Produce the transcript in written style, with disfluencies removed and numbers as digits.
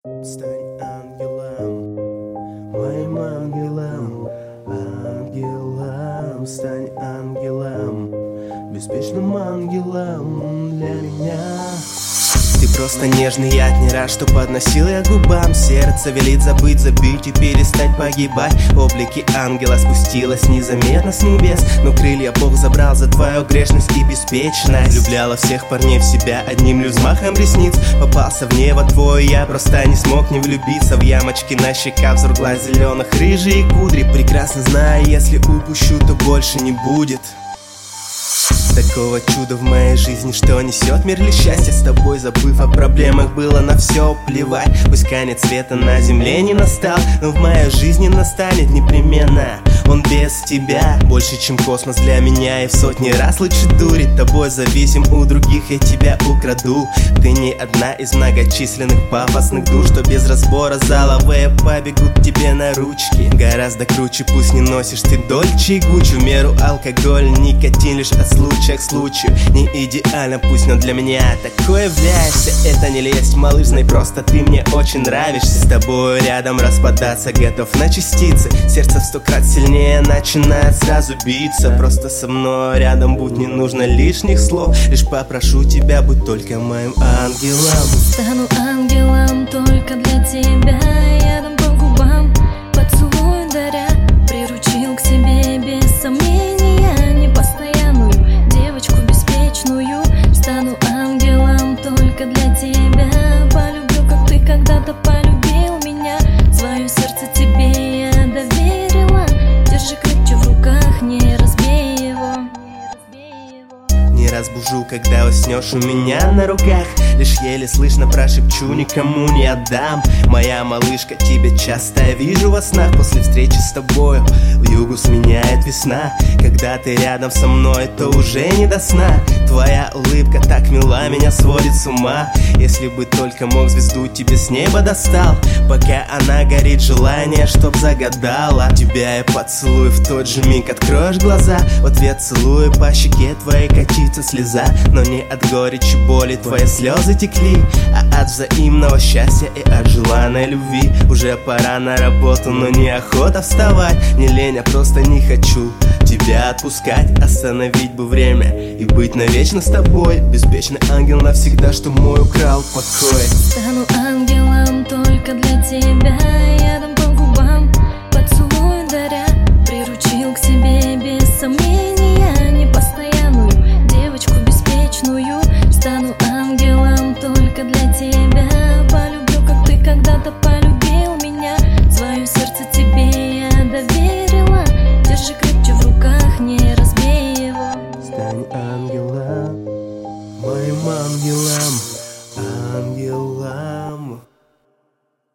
Стань ангелом, моим ангелом, ангелом, стань ангелом, беспечным ангелом для меня. Ты просто нежный, я не рад, что подносил я губам. Сердце велит забыть, забить и перестать погибать. Облики ангела спустилась незаметно с небес, но крылья Бог забрал за твою грешность и беспечность. Влюбляла всех парней в себя одним лишь взмахом ресниц. Попался в небо твой, я просто не смог не влюбиться. В ямочки на щеках, взор глаз зеленых, рыжие кудри. Прекрасно знаю, если упущу, то больше не будет такого чуда в моей жизни, что несет мир лишь счастье. С тобой, забыв о проблемах, было на все плевать. Пусть конец света на земле не настал, но в моей жизни настанет непременно. Он без тебя больше, чем космос для меня, и в сотни раз лучше дурить. Тобой зависим, у других я тебя украду. Ты не одна из многочисленных пафосных душ, что без разбора заловые побегут тебе на ручки. Гораздо круче, пусть не носишь ты Дольче и Гуччи. В меру алкоголь, никотин лишь от случая к случаю. Не идеально, пусть, но для меня такой являешься. Это не лесть, малыш, знай просто, ты мне очень нравишься. С тобой рядом распадаться готов на частицы. Сердце в 100 крат сильнее начинает сразу биться. Просто со мной рядом будь, не нужно лишних слов. Лишь попрошу тебя, будь только моим ангелом. Стану ангелом только для тебя. Я дам по губам поцелуй даря. Приручил к себе без сомнения непостоянную девочку беспечную. Стану ангелом только для тебя. Полюблю, как ты когда-то полюбил меня. Свое сердце тебе я доверила. Держи крепче в руках, не разбей его. Не разбужу, когда уснешь у меня на руках. Лишь еле слышно прошепчу, никому не отдам. Моя малышка, тебя часто я вижу во снах. После встречи с тобою вьюгу сменяет весна. Когда ты рядом со мной, то уже не до сна. Твоя улыбка так мила, меня сводит с ума. Если бы только мог, звезду тебе с неба достал. Пока она горит, желание, чтоб загадала. Тебя я поцелую, в тот же миг откроешь глаза. В ответ целую, по щеке твоей катится слеза. Но не от горечи боли твои слезы текли, а от взаимного счастья и от желанной любви. Уже пора на работу, но неохота вставать. Не лень, а просто не хочу тебя отпускать. Остановить бы время и быть навечно с тобой. Беспечный ангел навсегда, что мой украл покой. Стану ангелом только для тебя. Я дам по губам поцелуй даря. Приручил к себе без сомнения непостоянную девочку беспечную. Стану ангелом только для тебя. Полюблю, как ты когда-то полюбил меня. Свое сердце тебе я доверила. Держи крепче в руках, не разбей его. Стань ангелом, моим ангелом, ангелом.